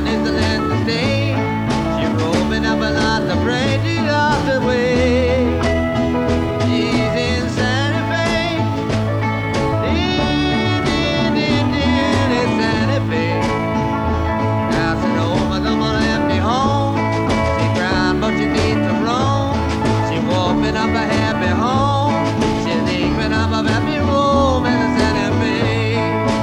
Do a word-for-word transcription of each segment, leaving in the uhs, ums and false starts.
listening to stay. She roping up a lot to pray, she lost her way. She's in Santa Fe, in, in, in, in, in Santa Fe. Passing home with them an empty home. She crying but she needs to roam. She warping up a happy home. She's leaping up a happy room in Santa Fe.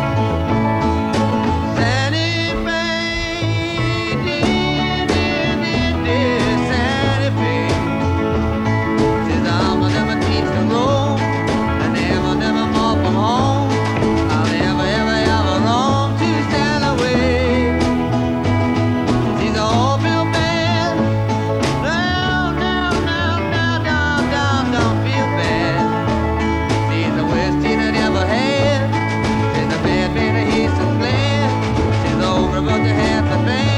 Santa Fe, dear, dear, dear, dear Santa Fe. She's I'm a never teach to roam. I never, never more from home. I'll never, ever, ever roam to Santa Fe. She's a whole feel bad. No, no, no, no, no, no, don't feel bad. She's the worst teen I ever had. She's a bad man, he's so glad. She's over but the half the band.